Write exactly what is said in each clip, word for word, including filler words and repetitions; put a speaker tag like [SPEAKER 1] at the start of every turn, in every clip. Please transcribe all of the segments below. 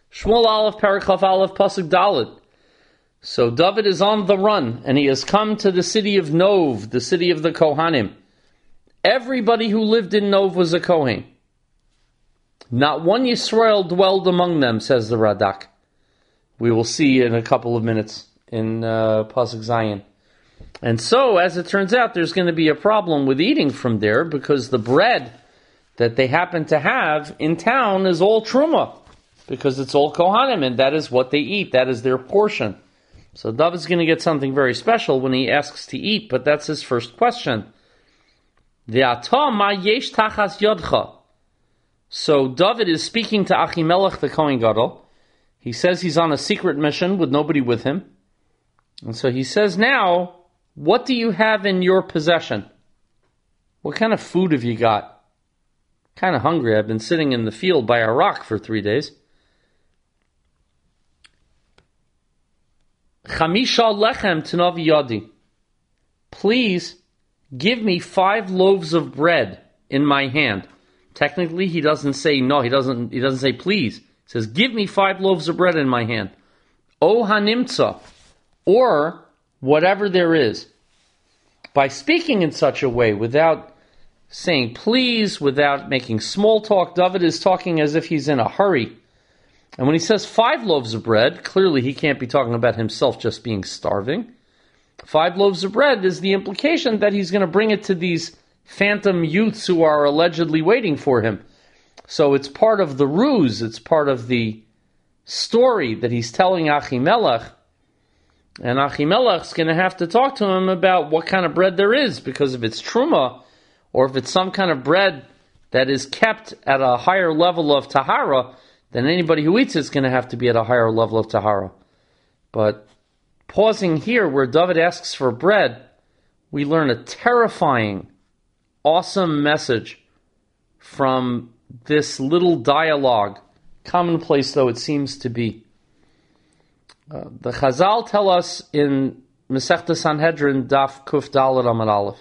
[SPEAKER 1] Shmuel Aleph, Parakhaf Aleph, Pasuk Dalet. So David is on the run, and he has come to the city of Nov, the city of the Kohanim. Everybody who lived in Nov was a Kohen. Not one Yisrael dwelled among them, says the Radak. We will see in a couple of minutes in uh, Pasuk Zayin. And so, as it turns out, there's going to be a problem with eating from there because the bread that they happen to have in town is all Truma, because it's all Kohanim, and that is what they eat. That is their portion. So David's going to get something very special when he asks to eat, but that's his first question. Ve'ata ma yesh tachas yodcha. So David is speaking to Achimelech the Kohen Gadol. He says he's on a secret mission with nobody with him. And so he says, now, what do you have in your possession? What kind of food have you got? Kind of hungry. I've been sitting in the field by a rock for three days. Chamisha lechem tanavi yadi. Please give me five loaves of bread in my hand. Technically, he doesn't say no. He doesn't. He doesn't say please. He says, give me five loaves of bread in my hand. O hanimtza, or whatever there is. By speaking in such a way, without saying please, without making small talk, David is talking as if he's in a hurry. And when he says five loaves of bread, clearly he can't be talking about himself just being starving. Five loaves of bread is the implication that he's going to bring it to these phantom youths who are allegedly waiting for him. So it's part of the ruse, it's part of the story that he's telling Achimelech. And Achimelech's going to have to talk to him about what kind of bread there is, because if it's truma, or if it's some kind of bread that is kept at a higher level of tahara, then anybody who eats it is going to have to be at a higher level of tahara. But pausing here where David asks for bread, we learn a terrifying, awesome message from this little dialogue, commonplace though it seems to be. Uh, the Chazal tell us in Masechta Sanhedrin, Daf Kuf Daled Amud Aleph,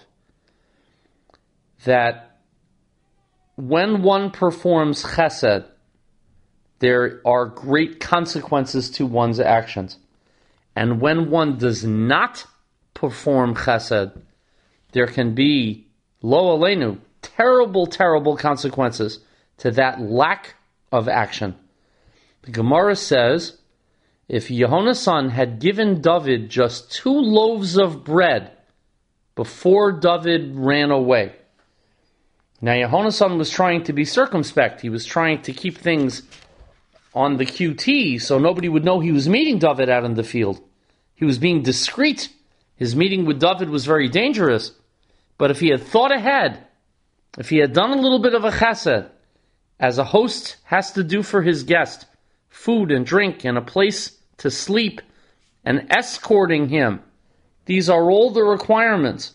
[SPEAKER 1] that when one performs chesed, there are great consequences to one's actions. And when one does not perform chesed, there can be, lo aleinu, terrible, terrible consequences to that lack of action. The Gemara says, if Yehonasan had given David just two loaves of bread before David ran away. Now Yehonasan was trying to be circumspect. He was trying to keep things on the Q T so nobody would know he was meeting David out in the field. He was being discreet. His meeting with David was very dangerous. But if he had thought ahead, if he had done a little bit of a chesed, as a host has to do for his guest, food and drink and a place to sleep and escorting him, these are all the requirements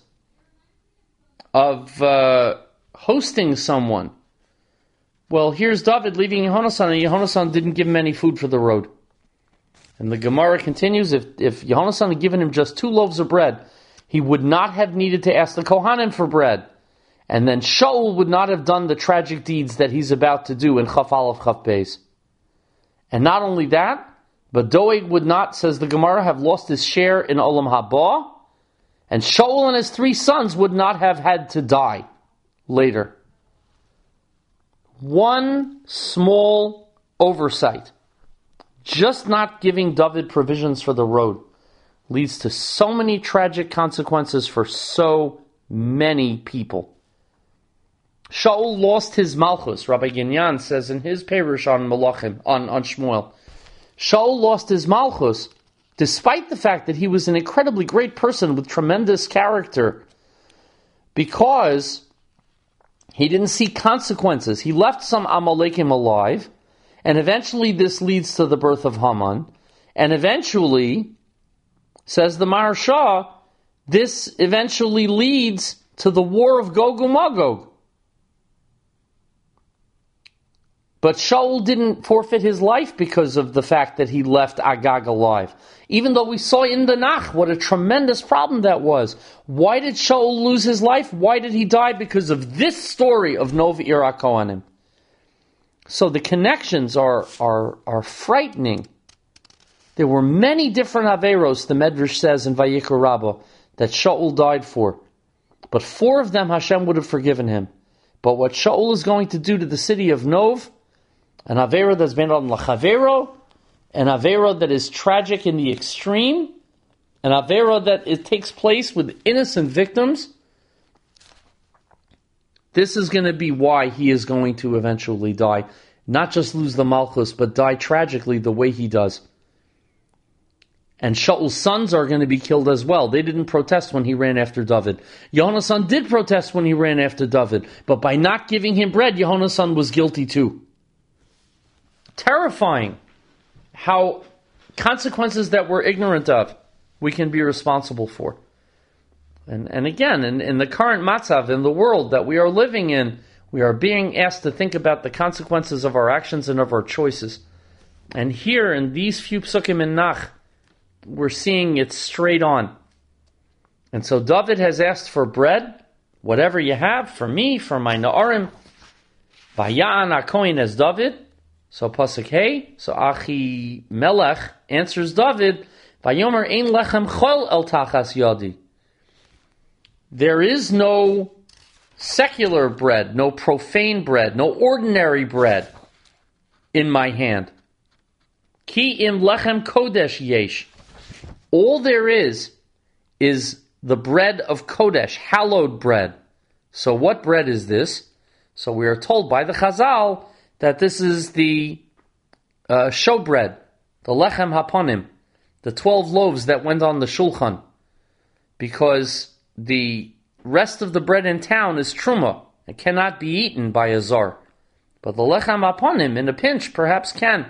[SPEAKER 1] of uh, hosting someone. Well, here's David leaving Yehonasan, and Yehonasan didn't give him any food for the road. And the Gemara continues, if, if Yehonasan had given him just two loaves of bread, he would not have needed to ask the Kohanim for bread. And then Shaul would not have done the tragic deeds that he's about to do in Chaf Aleph Chaf Beis. And not only that, but Doeg would not, says the Gemara, have lost his share in Olam Haba, and Shaul and his three sons would not have had to die later. One small oversight, just not giving David provisions for the road, leads to so many tragic consequences for so many people. Shaul lost his malchus. Rabbi Ginyan says in his Perush on Malachim, on, on Shmuel, Shaul lost his malchus despite the fact that he was an incredibly great person with tremendous character, because he didn't see consequences. He left some Amalekim alive, and eventually this leads to the birth of Haman, and eventually, says the Maharsha, this eventually leads to the war of Gog and Magog. But Shaul didn't forfeit his life because of the fact that he left Agag alive. Even though we saw in the Nach what a tremendous problem that was. Why did Shaul lose his life? Why did he die? Because of this story of Nov Ir HaKohanim. So the connections are, are, are frightening. There were many different Averos, the Medrash says in Vayikra Rabbah, that Shaul died for. But four of them Hashem would have forgiven him. But what Shaul is going to do to the city of Nov, an Avera that's been on Lachavero, an Avera that is tragic in the extreme, an Avera that it takes place with innocent victims, this is going to be why he is going to eventually die. Not just lose the Malchus, but die tragically the way he does. And Shaul's sons are going to be killed as well. They didn't protest when he ran after David. Yonasan did protest when he ran after David. But by not giving him bread, Yonasan was guilty too. Terrifying how consequences that we're ignorant of, we can be responsible for. And and again, in, in the current matzav, in the world that we are living in, we are being asked to think about the consequences of our actions and of our choices. And here, in these few psukim in Nach, we're seeing it straight on. And so David has asked for bread, whatever you have, for me, for my Na'arim. Vaya'an HaKohen as David. So Pasuk Hey, so Achi Melech answers David, Vayomer ein lechem chol el tachas yadi. There is no secular bread, no profane bread, no ordinary bread in my hand. Ki im lechem kodesh yesh. All there is, is the bread of Kodesh, hallowed bread. So what bread is this? So we are told by the Chazal that this is the uh, showbread, the lechem haponim, the twelve loaves that went on the shulchan. Because the rest of the bread in town is truma. It cannot be eaten by a zar. But the lechem haponim, in a pinch, perhaps can.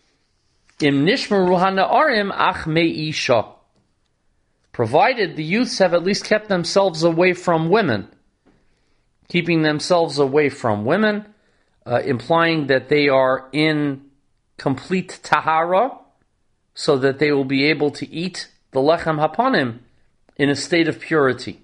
[SPEAKER 1] Im nishmeru hana'arim ach me'isha. Provided the youths have at least kept themselves away from women. Keeping themselves away from women, uh, implying that they are in complete tahara, so that they will be able to eat the lechem hapanim in a state of purity.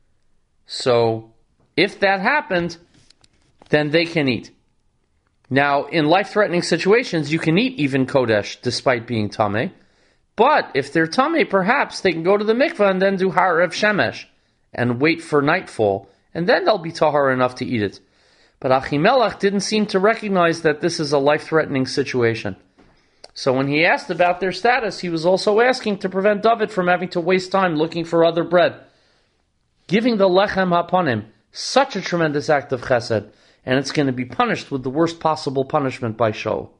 [SPEAKER 1] So, if that happened, then they can eat. Now, in life-threatening situations, you can eat even Kodesh, despite being Tameh. But if they're Tameh, perhaps they can go to the mikveh and then do Harav Shemesh, and wait for nightfall, and then they'll be tahar enough to eat it. But Achimelech didn't seem to recognize that this is a life-threatening situation. So when he asked about their status, he was also asking to prevent David from having to waste time looking for other bread. Giving the lechem hapanim, such a tremendous act of chesed, and it's going to be punished with the worst possible punishment by Shaul.